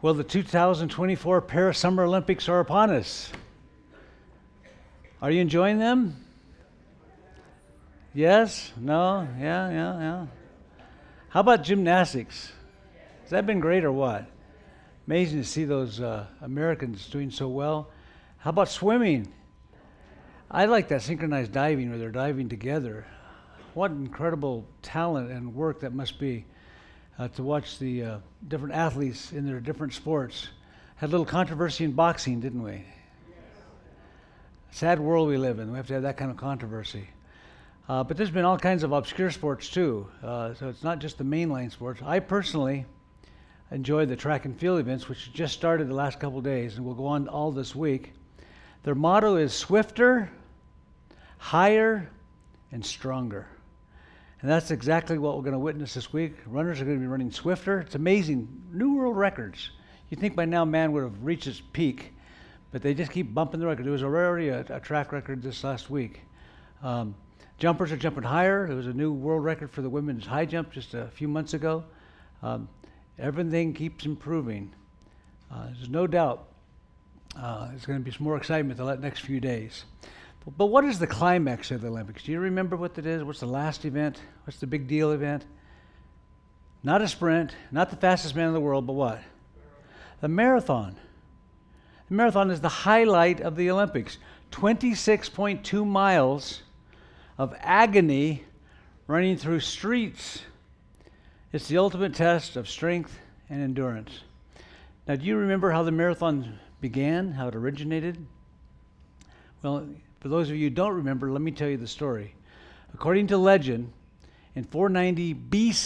Well, the 2024 Paris Summer Olympics are upon us. Are you enjoying them? Yes? No? Yeah. How about gymnastics? Has that been great or what? Amazing to see those Americans doing so well. How about swimming? I like that synchronized diving where they're diving together. What incredible talent and work that must be to watch the different athletes in their different sports. Had a little controversy in boxing, didn't we? Sad world we live in. We have to have that kind of controversy. But there's been all kinds of obscure sports too. So it's not just the mainline sports. I personally enjoy the track and field events, which just started the last couple of days and will go on all this week. Their motto is swifter, higher, and stronger. And that's exactly what we're going to witness this week. Runners are going to be running swifter. It's amazing. New world records. You'd think by now man would have reached its peak, but they just keep bumping the record. There was already a track record this last week. Jumpers are jumping higher. There was a new world record for the women's high jump just a few months ago. Everything keeps improving. There's no doubt there's going to be some more excitement the next few days. But what is the climax of the Olympics? Do you remember what that is? What's the last event? What's the big deal event? Not a sprint, not the fastest man in the world, but what? The marathon. The marathon is the highlight of the Olympics. 26.2 miles of agony running through streets. It's the ultimate test of strength and endurance. Now, do you remember how the marathon began, how it originated? Well, for those of you who don't remember, let me tell you the story. According to legend, in 490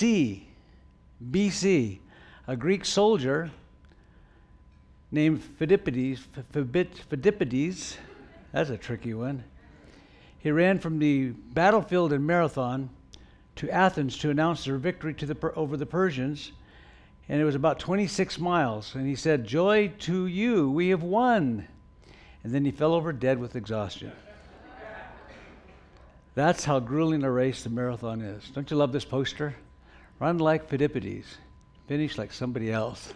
BC, a Greek soldier named Phidippides, that's a tricky one, he ran from the battlefield in Marathon to Athens to announce their victory over the Persians, and it was about 26 miles, and he said, "Joy to you, we have won." And then he fell over dead with exhaustion. That's how grueling a race the marathon is. Don't you love this poster? Run like Phidippides, finish like somebody else.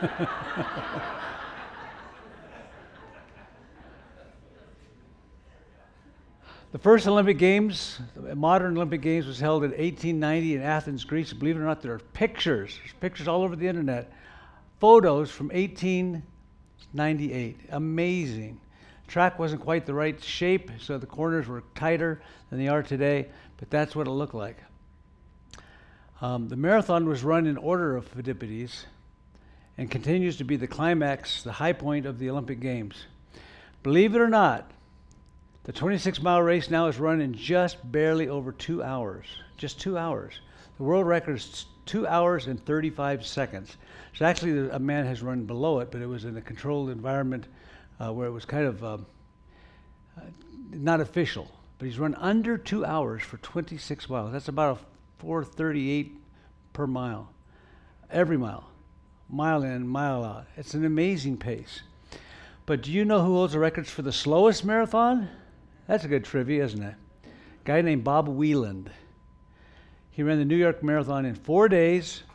The first Olympic Games, the modern Olympic Games, was held in 1890 in Athens, Greece. Believe it or not, there are pictures. There's pictures all over the internet. Photos from 1898. Amazing. Track wasn't quite the right shape, so the corners were tighter than they are today, but that's what it looked like. The marathon was run in order of Phidippides and continues to be the climax, the high point of the Olympic Games. Believe it or not, the 26-mile race now is run in just barely over 2 hours. Just 2 hours. The world record is 2 hours and 35 seconds. So actually a man has run below it, but it was in a controlled environment where it was kind of not official. But he's run under 2 hours for 26 miles. That's about a 4:38 per mile. Every mile. Mile in, mile out. It's an amazing pace. But do you know who holds the records for the slowest marathon? That's a good trivia, isn't it? A guy named Bob Wieland. He ran the New York Marathon in 4 days,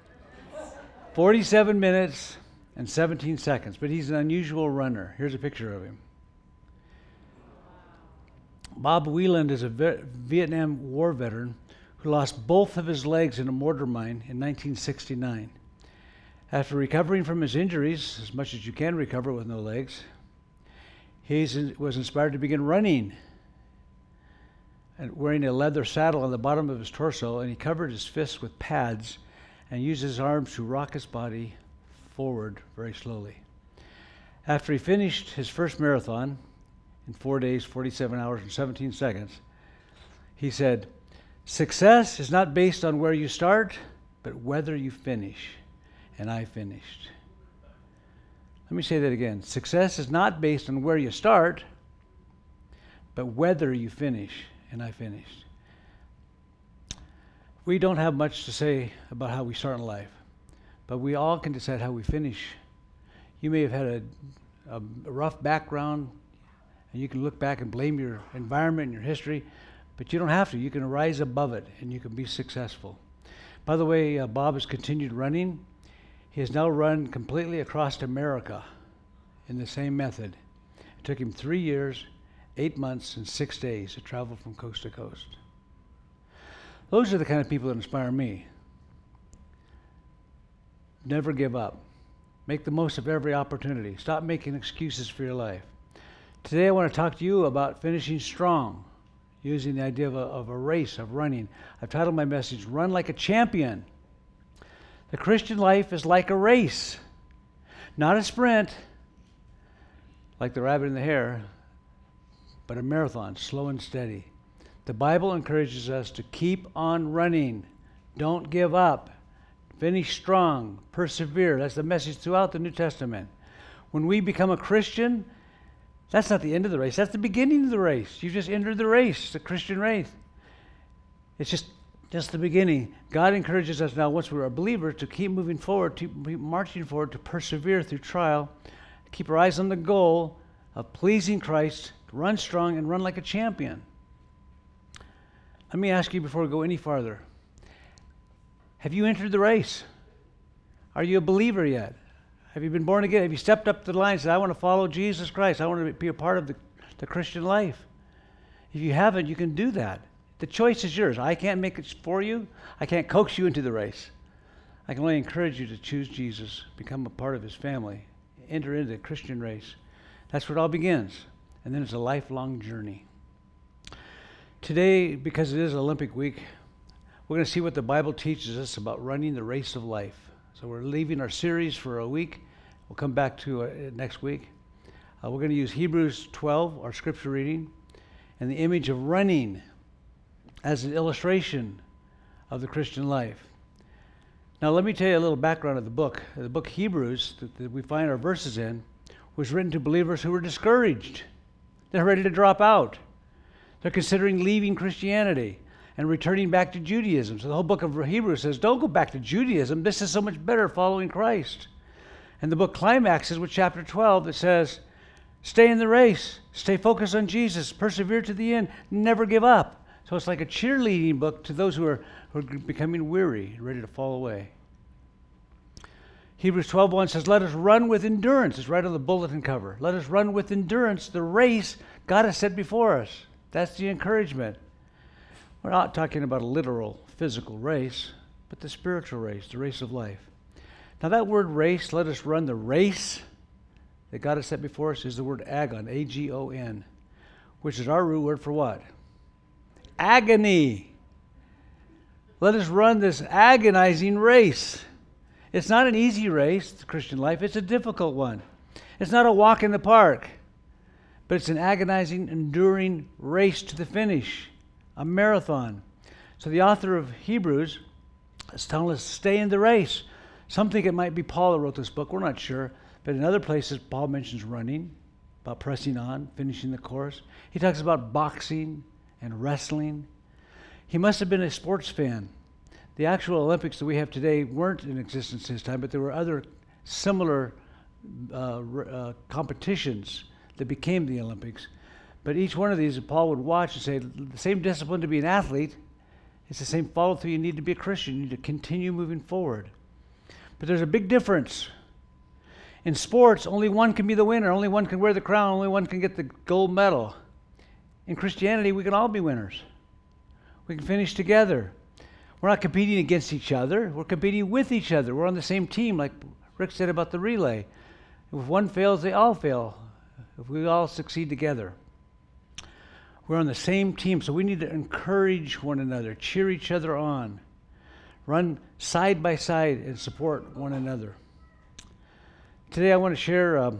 47 minutes, and 17 seconds. But he's an unusual runner. Here's a picture of him. Bob Wieland is a Vietnam War veteran who lost both of his legs in a mortar mine in 1969. After recovering from his injuries, as much as you can recover with no legs, he was inspired to begin running and wearing a leather saddle on the bottom of his torso, and he covered his fists with pads and used his arms to rock his body forward very slowly. After he finished his first marathon in 4 days, 47 hours, and 17 seconds, he said, "Success is not based on where you start, but whether you finish." And I finished. Let me say that again. Success is not based on where you start, but whether you finish. And I finished. We don't have much to say about how we start in life, but we all can decide how we finish. You may have had a rough background, and you can look back and blame your environment and your history, but you don't have to. You can rise above it, and you can be successful. By the way, Bob has continued running. He has now run completely across America in the same method. It took him 3 years, 8 months, and 6 days to travel from coast to coast. Those are the kind of people that inspire me. Never give up. Make the most of every opportunity. Stop making excuses for your life. Today I want to talk to you about finishing strong, using the idea of a race, of running. I've titled my message, Run Like a Champion. The Christian life is like a race, not a sprint, like the rabbit and the hare, but a marathon, slow and steady. The Bible encourages us to keep on running. Don't give up. Finish strong. Persevere. That's the message throughout the New Testament. When we become a Christian, that's not the end of the race. That's the beginning of the race. You just entered the race, the Christian race. It's just the beginning. God encourages us now, once we're a believer, to keep moving forward, to keep marching forward, to persevere through trial, keep our eyes on the goal of pleasing Christ, to run strong and run like a champion. Let me ask you before we go any farther. Have you entered the race? Are you a believer yet? Have you been born again? Have you stepped up to the line and said, I want to follow Jesus Christ. I want to be a part of the Christian life. If you haven't, you can do that. The choice is yours. I can't make it for you. I can't coax you into the race. I can only encourage you to choose Jesus, become a part of his family, enter into the Christian race. That's where it all begins. And then it's a lifelong journey. Today, because it is Olympic week, we're going to see what the Bible teaches us about running the race of life. So we're leaving our series for a week. We'll come back to it next week. We're going to use Hebrews 12, our scripture reading, and the image of running as an illustration of the Christian life. Now let me tell you a little background of the book. The book Hebrews that we find our verses in was written to believers who were discouraged. They're ready to drop out. They're considering leaving Christianity and returning back to Judaism. So the whole book of Hebrews says, don't go back to Judaism. This is so much better following Christ. And the book climaxes with chapter 12 that says, stay in the race, stay focused on Jesus, persevere to the end, never give up. So it's like a cheerleading book to those who are becoming weary, ready to fall away. Hebrews 12:1 says, let us run with endurance. It's right on the bulletin cover. Let us run with endurance the race God has set before us. That's the encouragement. We're not talking about a literal physical race, but the spiritual race, the race of life. Now that word race, let us run the race that God has set before us, is the word agon, A-G-O-N, which is our root word for what? Agony. Let us run this agonizing race. It's not an easy race, the Christian life. It's a difficult one. It's not a walk in the park, but it's an agonizing, enduring race to the finish, a marathon. So the author of Hebrews is telling us to stay in the race. Some think it might be Paul who wrote this book. We're not sure. But in other places, Paul mentions running, about pressing on, finishing the course. He talks about boxing and wrestling. He must have been a sports fan. The actual Olympics that we have today weren't in existence his time, but there were other similar competitions that became the Olympics. But each one of these, Paul would watch and say, the same discipline to be an athlete, it's the same follow-through you need to be a Christian. You need to continue moving forward. But there's a big difference. In sports, only one can be the winner. Only one can wear the crown. Only one can get the gold medal. In Christianity, we can all be winners. We can finish together. We're not competing against each other. We're competing with each other. We're on the same team, like Rick said about the relay. If one fails, they all fail. If we all succeed together. We're on the same team, so we need to encourage one another, cheer each other on, run side by side and support one another. Today I want to share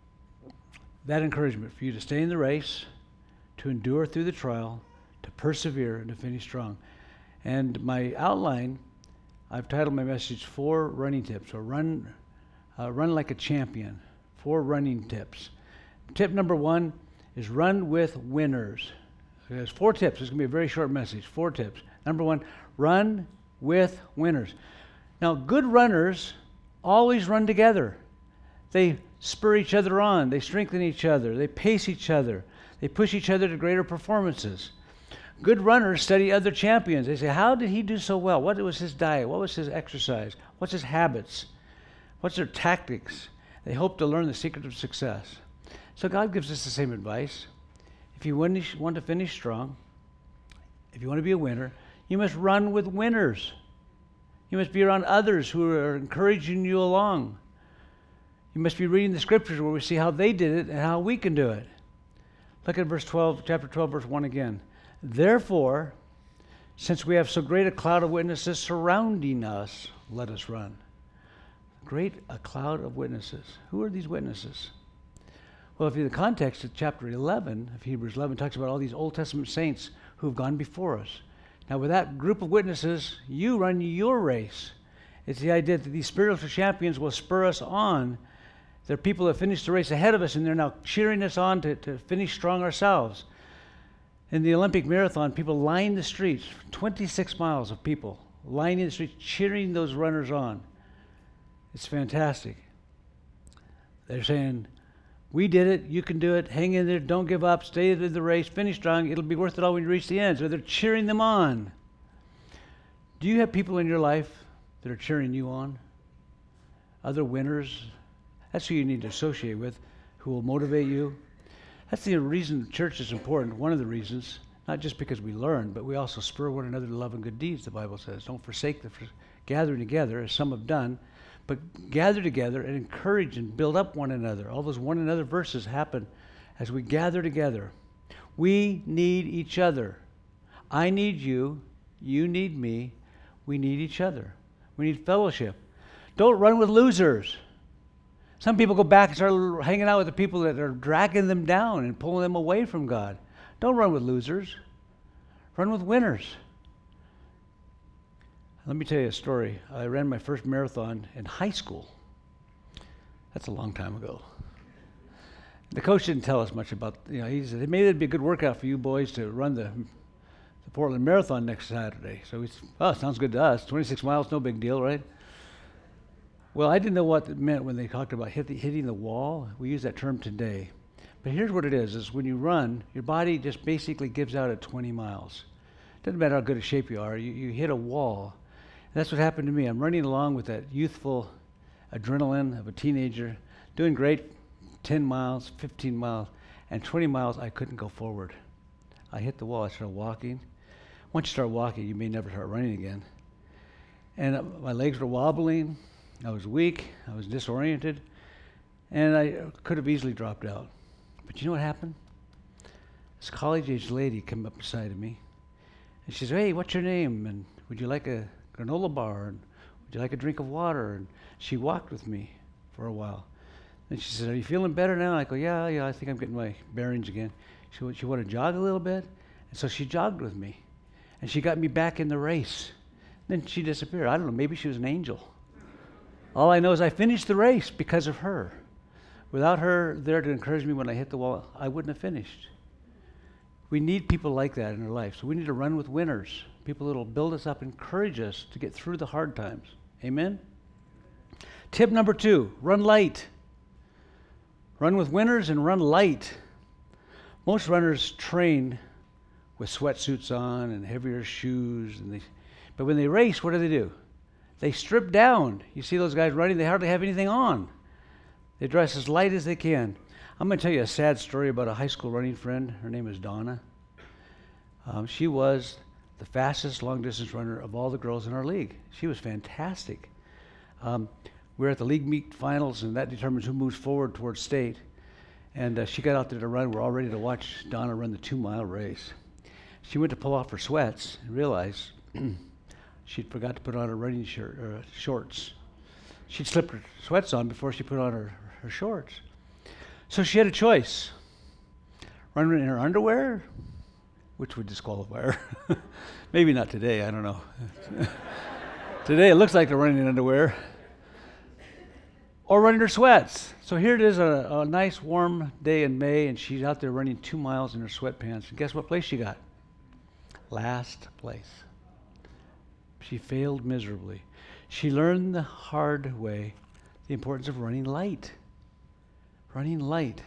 that encouragement for you to stay in the race, to endure through the trial, to persevere, and to finish strong. And my outline, I've titled my message 4 running tips, or run like a champion. 4 running tips. Tip number 1 is run with winners. There's 4 tips. It's going to be a very short message. 4 tips. Number 1, run with winners. Now, good runners always run together. They spur each other on. They strengthen each other. They pace each other. They push each other to greater performances. Good runners study other champions. They say, how did he do so well? What was his diet? What was his exercise? What's his habits? What's their tactics? They hope to learn the secret of success. So God gives us the same advice. If you want to finish strong, if you want to be a winner, you must run with winners. You must be around others who are encouraging you along. You must be reading the scriptures where we see how they did it and how we can do it. Look at verse 12, chapter 12, verse 1 again. Therefore, since we have so great a cloud of witnesses surrounding us, let us run. A cloud of witnesses. Who are these witnesses? Well, if you the context of chapter 11 of Hebrews 11 talks about all these Old Testament saints who have gone before us. Now, with that group of witnesses, you run your race. It's the idea that these spiritual champions will spur us on. They're people that finished the race ahead of us, and they're now cheering us on to finish strong ourselves. In the Olympic marathon, people line the streets, 26 miles of people lining the streets, cheering those runners on. It's fantastic. They're saying, we did it, you can do it, hang in there, don't give up, stay in the race, finish strong, it'll be worth it all when you reach the end. So they're cheering them on. Do you have people in your life that are cheering you on? Other winners? That's who you need to associate with, who will motivate you. That's the reason church is important, one of the reasons, not just because we learn, but we also spur one another to love and good deeds, the Bible says. Don't forsake the gathering together, as some have done, but gather together and encourage and build up one another. All those one another verses happen as we gather together. We need each other. I need you. You need me. We need each other. We need fellowship. Don't run with losers. Some people go back and start hanging out with the people that are dragging them down and pulling them away from God. Don't run with losers. Run with winners. Let me tell you a story. I ran my first marathon in high school. That's a long time ago. The coach didn't tell us much about, he said, maybe it'd be a good workout for you boys to run the Portland Marathon next Saturday. So we said, sounds good to us. 26 miles, no big deal, right? Well, I didn't know what it meant when they talked about hitting the wall. We use that term today. But here's what it is when you run, your body just basically gives out at 20 miles. Doesn't matter how good a shape you are, you hit a wall. And that's what happened to me. I'm running along with that youthful adrenaline of a teenager, doing great, 10 miles, 15 miles, and 20 miles, I couldn't go forward. I hit the wall, I started walking. Once you start walking, you may never start running again. And my legs were wobbling, I was weak, I was disoriented, and I could have easily dropped out. But you know what happened? This college-age lady came up beside of me, and she said, hey, what's your name? And would you like a granola bar? And would you like a drink of water? And she walked with me for a while. Then she said, are you feeling better now? And I go, yeah, I think I'm getting my bearings again. She want to jog a little bit? And so she jogged with me. And she got me back in the race. Then she disappeared. I don't know, maybe she was an angel. All I know is I finished the race because of her. Without her there to encourage me when I hit the wall, I wouldn't have finished. We need people like that in our life. So we need to run with winners, people that will build us up, encourage us to get through the hard times. Amen? Tip number 2, run light. Run with winners and run light. Most runners train with sweatsuits on and heavier shoes, but when they race, what do? They strip down. You see those guys running, they hardly have anything on. They dress as light as they can. I'm going to tell you a sad story about a high school running friend. Her name is Donna. She was the fastest long-distance runner of all the girls in our league. She was fantastic. We're at the league meet finals, and that determines who moves forward towards state. And she got out there to run. We're all ready to watch Donna run the 2-mile race. She went to pull off her sweats and realized she'd forgot to put on her running shorts. She'd slipped her sweats on before she put on her shorts. So she had a choice. Run in her underwear, which would disqualify her. Maybe not today, I don't know. Today it looks like they're running in underwear. Or run in her sweats. So here it is, a nice warm day in May, and she's out there running 2 miles in her sweatpants. And guess what place she got? Last place. She failed miserably. She learned the hard way the importance of running light. Running light.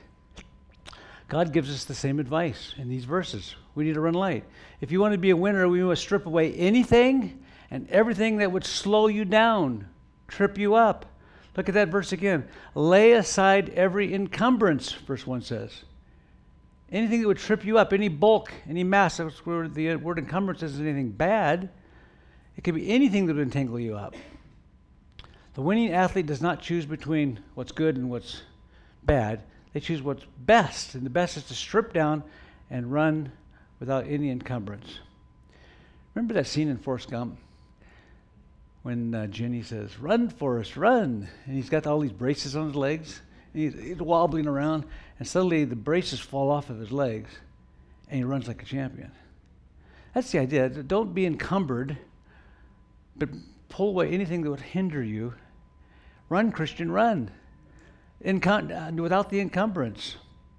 God gives us the same advice in these verses. We need to run light. If you want to be a winner, we must strip away anything and everything that would slow you down, trip you up, Look at that verse again. Lay aside every encumbrance, verse 1 says. Anything that would trip you up, any bulk, any mass. That's where the word encumbrance isn't anything bad. It could be anything that would entangle you up. The winning athlete does not choose between what's good and what's bad. They choose what's best, and the best is to strip down and run without any encumbrance. Remember that scene in Forrest Gump when Jenny says, "Run, Forrest, run!" And he's got all these braces on his legs, and he's wobbling around, and suddenly the braces fall off of his legs, and he runs like a champion. That's the idea. Don't be encumbered, but pull away anything that would hinder you. Run, Christian, run. Without the encumbrance.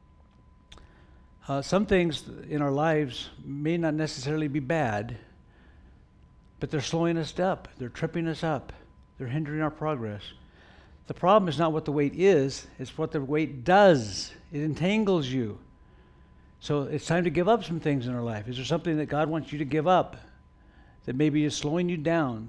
Some things in our lives may not necessarily be bad, but they're slowing us up. They're tripping us up. They're hindering our progress. The problem is not what the weight is, it's what the weight does. It entangles you. So it's time to give up some things in our life. Is there something that God wants you to give up that maybe is slowing you down?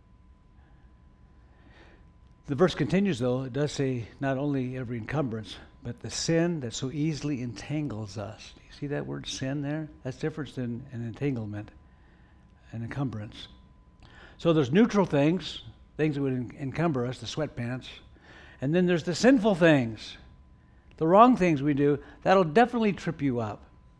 The verse continues, though. It does say not only every encumbrance, but the sin that so easily entangles us. Do you see that word sin there? That's different than an entanglement, an encumbrance. So there's neutral things that would encumber us, the sweatpants. And then there's the sinful things, the wrong things we do. That'll definitely trip you up.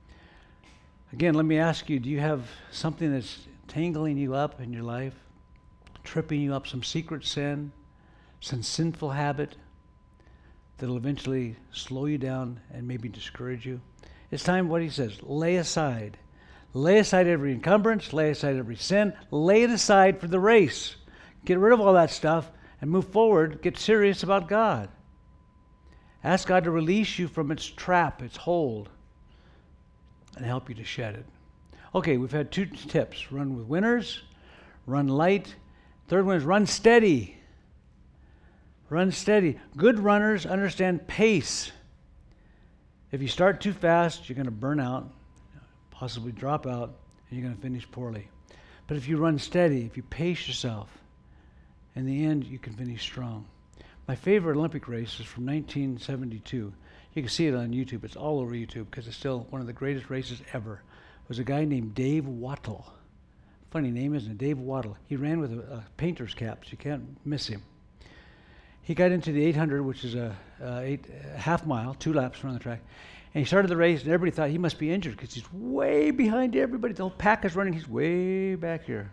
Again, let me ask you, do you have something that's tangling you up in your life, tripping you up, some secret sin, some sinful habit that'll eventually slow you down and maybe discourage you? It's time, what he says, lay aside. Lay aside every encumbrance, lay aside every sin, lay it aside for the race. Get rid of all that stuff and move forward. Get serious about God. Ask God to release you from its trap, its hold, and help you to shed it. Okay, we've had 2 tips. Run with winners, run light. Third one is run steady. Run steady. Good runners understand pace. If you start too fast, you're going to burn out, possibly drop out, and you're going to finish poorly. But if you run steady, if you pace yourself, in the end, you can finish strong. My favorite Olympic race is from 1972. You can see it on YouTube. It's all over YouTube because it's still one of the greatest races ever. It was a guy named Dave Wattle. Funny name, isn't it? Dave Wattle. He ran with a painter's cap, so you can't miss him. He got into the 800, which is a half mile, 2 laps around the track. And he started the race, and everybody thought he must be injured because he's way behind everybody. The whole pack is running. He's way back here.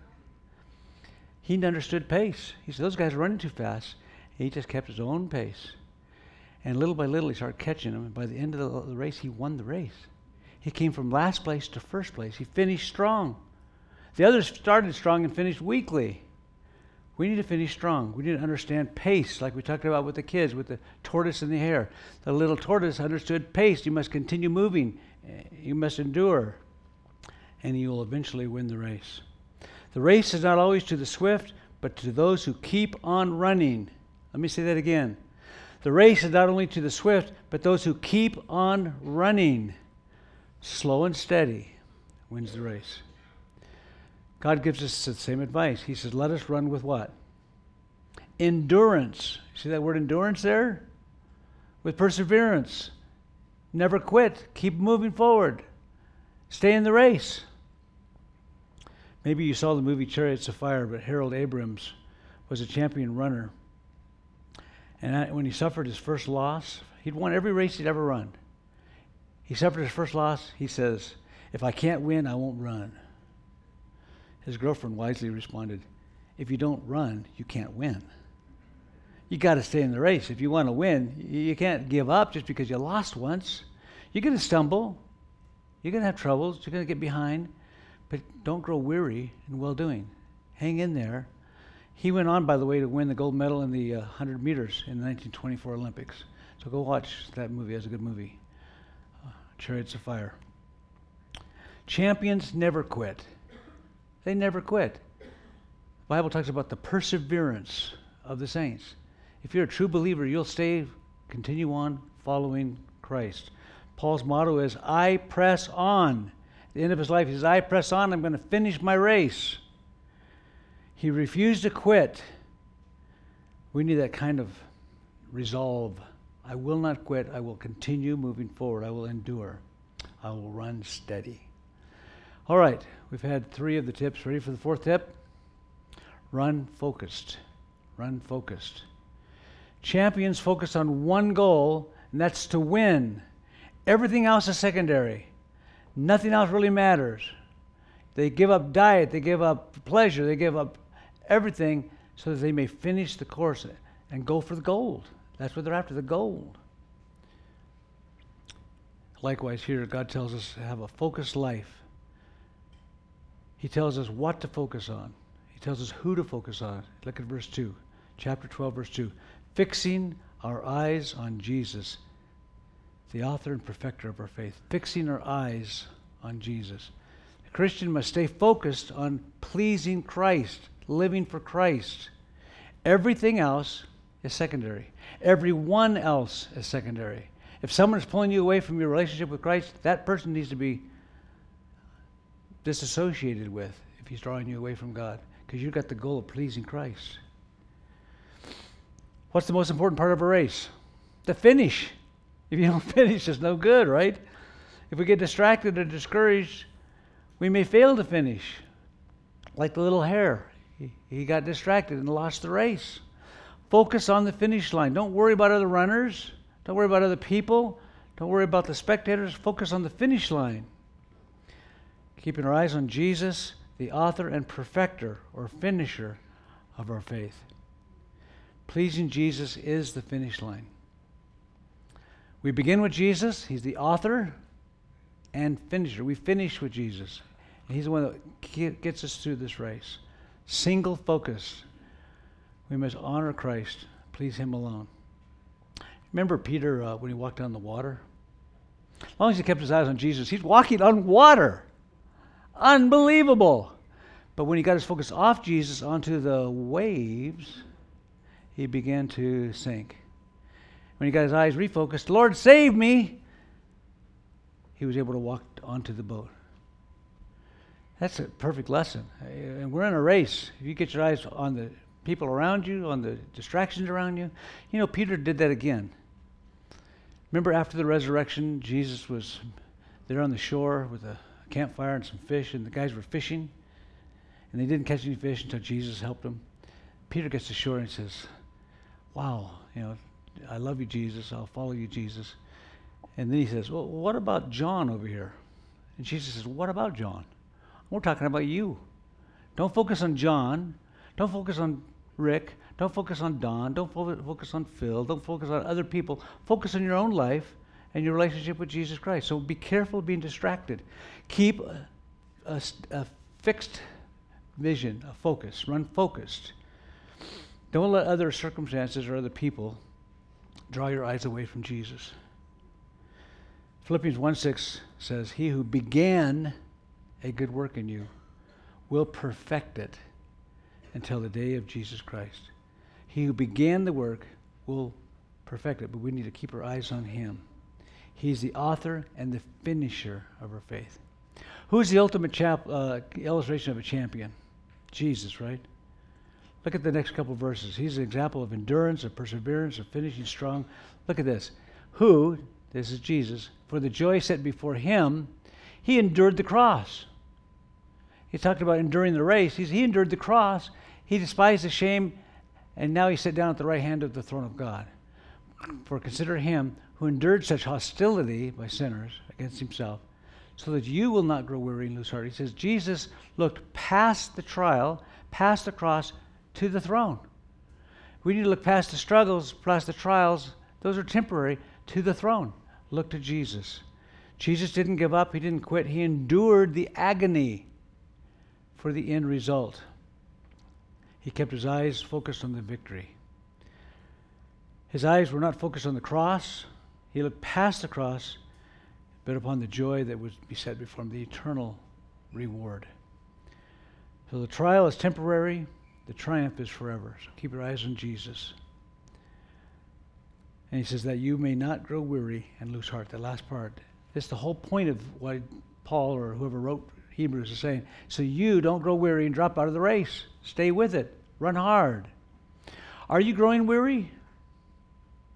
He understood pace. He said, those guys are running too fast. He just kept his own pace. And little by little, he started catching them. And by the end of the race, he won the race. He came from last place to first place. He finished strong. The others started strong and finished weakly. We need to finish strong. We need to understand pace, like we talked about with the kids, with the tortoise and the hare. The little tortoise understood pace. You must continue moving. You must endure. And you will eventually win the race. The race is not always to the swift, but to those who keep on running. Let me say that again. The race is not only to the swift, but those who keep on running. Slow and steady wins the race. God gives us the same advice. He says, let us run with what? Endurance. See that word endurance there? With perseverance. Never quit. Keep moving forward. Stay in the race. Maybe you saw the movie Chariots of Fire, but Harold Abrams was a champion runner. And when he suffered his first loss, he'd won every race he'd ever run. He suffered his first loss. He says, if I can't win, I won't run. His girlfriend wisely responded, if you don't run, you can't win. You got to stay in the race. If you want to win, you can't give up just because you lost once. You're going to stumble. You're going to have troubles. You're going to get behind. But don't grow weary in well-doing. Hang in there. He went on, by the way, to win the gold medal in the 100 meters in the 1924 Olympics. So go watch that movie. It's a good movie. Chariots of Fire. Champions never quit. They never quit. The Bible talks about the perseverance of the saints. If you're a true believer, you'll continue on following Christ. Paul's motto is, I press on. At the end of his life, he says, I press on. I'm going to finish my race. He refused to quit. We need that kind of resolve. I will not quit. I will continue moving forward. I will endure. I will run steady. All right, we've had 3 of the tips. Ready for the 4th tip? Run focused. Run focused. Champions focus on one goal, and that's to win. Everything else is secondary. Nothing else really matters. They give up diet, they give up pleasure, they give up everything so that they may finish the course and go for the gold. That's what they're after, the gold. Likewise, here God tells us to have a focused life. He tells us what to focus on. He tells us who to focus on. Look at verse 2, chapter 12, verse 2. Fixing our eyes on Jesus, the author and perfecter of our faith. Fixing our eyes on Jesus. The Christian must stay focused on pleasing Christ, living for Christ. Everything else is secondary. Everyone else is secondary. If someone is pulling you away from your relationship with Christ, that person needs to be disassociated with if he's drawing you away from God, because you've got the goal of pleasing Christ. What's the most important part of a race? The finish. If you don't finish, it's no good, right? If we get distracted or discouraged, we may fail to finish. Like the little hare. He got distracted and lost the race. Focus on the finish line. Don't worry about other runners. Don't worry about other people. Don't worry about the spectators. Focus on the finish line. Keeping our eyes on Jesus, the author and perfecter or finisher of our faith. Pleasing Jesus is the finish line. We begin with Jesus. He's the author and finisher. We finish with Jesus. And he's the one that gets us through this race. Single focus. We must honor Christ, please him alone. Remember Peter when he walked on the water? As long as he kept his eyes on Jesus, he's walking on water. Unbelievable. But when he got his focus off Jesus onto the waves, he began to sink. When he got his eyes refocused, Lord, save me, he was able to walk onto the boat. That's a perfect lesson. And we're in a race. If you get your eyes on the people around you, on the distractions around you. You know, Peter did that again. Remember after the resurrection, Jesus was there on the shore with a campfire and some fish, and the guys were fishing, and they didn't catch any fish until Jesus helped them. Peter gets to shore and says, wow, I love you, Jesus. I'll follow you, Jesus. And then he says, well, what about John over here? And Jesus says, what about John? We're talking about you. Don't focus on John. Don't focus on Rick. Don't focus on Don. Don't focus on Phil. Don't focus on other people. Focus on your own life and your relationship with Jesus Christ. So be careful of being distracted. Keep a fixed vision, a focus. Run focused. Don't let other circumstances or other people draw your eyes away from Jesus. Philippians 1:6 says, he who began a good work in you will perfect it until the day of Jesus Christ. He who began the work will perfect it, but we need to keep our eyes on him. He's the author and the finisher of our faith. Who's the ultimate illustration of a champion? Jesus, right? Look at the next couple of verses. He's an example of endurance, of perseverance, of finishing strong. Look at this. Who, this is Jesus, for the joy set before him, he endured the cross. He talked about enduring the race. He endured the cross. He despised the shame, and now he sat down at the right hand of the throne of God. For consider him who endured such hostility by sinners against himself, so that you will not grow weary and lose heart. He says Jesus looked past the trial, past the cross, to the throne. We need to look past the struggles, past the trials. Those are temporary, to the throne. Look to Jesus. Jesus didn't give up. He didn't quit. He endured the agony for the end result. He kept his eyes focused on the victory. His eyes were not focused on the cross. He looked past the cross, but upon the joy that would be set before him, the eternal reward. So the trial is temporary. The triumph is forever. So keep your eyes on Jesus. And he says that you may not grow weary and lose heart. The last part. This is the whole point of what Paul or whoever wrote Hebrews is saying. So you don't grow weary and drop out of the race. Stay with it. Run hard. Are you growing weary?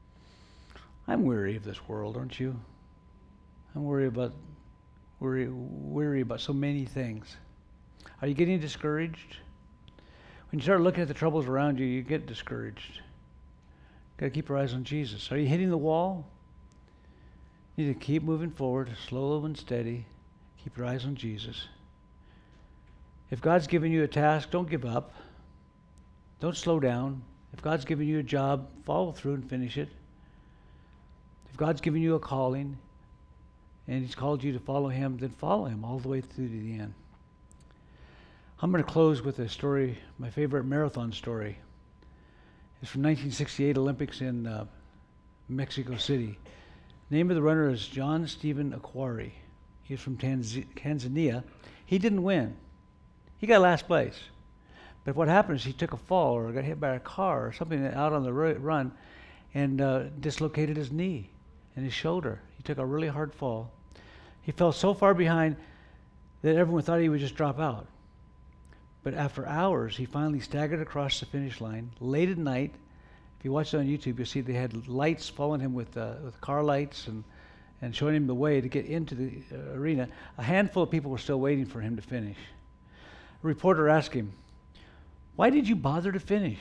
I'm weary of this world, aren't you? I'm worried about weary about so many things. Are you getting discouraged? When you start looking at the troubles around you, you get discouraged. Got to keep your eyes on Jesus. Are you hitting the wall? You need to keep moving forward, slow and steady. Keep your eyes on Jesus. If God's given you a task, don't give up. Don't slow down. If God's given you a job, follow through and finish it. If God's given you a calling and He's called you to follow Him, then follow Him all the way through to the end. I'm going to close with a story, my favorite marathon story. It's from 1968 Olympics in Mexico City. The name of the runner is John Stephen Akhwari. He's from Tanzania. He didn't win. He got last place. But what happened is he took a fall or got hit by a car or something out on the run and dislocated his knee and his shoulder. He took a really hard fall. He fell so far behind that everyone thought he would just drop out. But after hours, he finally staggered across the finish line late at night. If you watch it on YouTube, you'll see they had lights following him with car lights and showing him the way to get into the arena. A handful of people were still waiting for him to finish. A reporter asked him, "Why did you bother to finish?"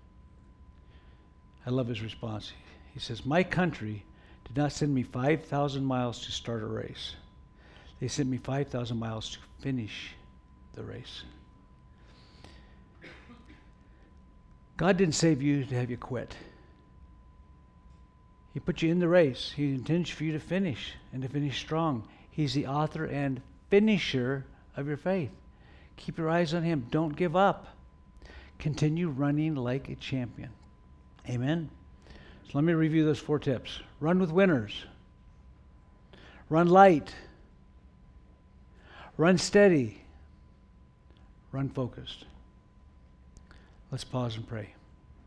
I love his response. He says, "My country did not send me 5,000 miles to start a race. They sent me 5,000 miles to finish the race." God didn't save you to have you quit. He put you in the race. He intends for you to finish and to finish strong. He's the author and finisher of your faith. Keep your eyes on Him. Don't give up. Continue running like a champion. Amen? So let me review those 4 tips. Run with winners. Run light. Run steady. Run focused. Let's pause and pray.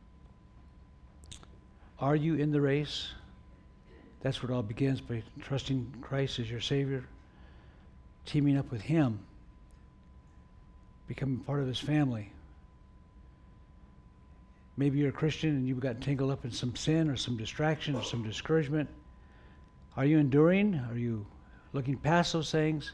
Are you in the race? That's where it all begins, by trusting Christ as your Savior, teaming up with Him, becoming part of His family. Maybe you're a Christian and you've got tangled up in some sin or some distraction or some discouragement. Are you enduring? Are you looking past those things?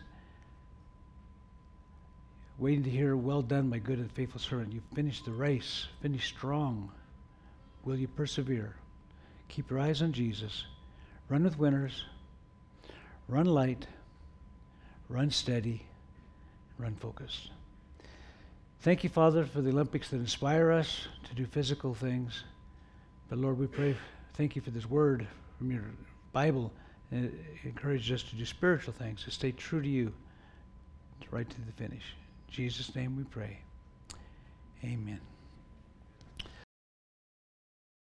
Waiting to hear, "Well done, my good and faithful servant. You've finished the race. Finished strong. Will you persevere?" Keep your eyes on Jesus. Run with winners. Run light. Run steady. Run focused. Thank you, Father, for the Olympics that inspire us to do physical things. But Lord, we pray, thank you for this word from your Bible. And it encourages us to do spiritual things, to stay true to you, right to the finish. In Jesus' name we pray. Amen.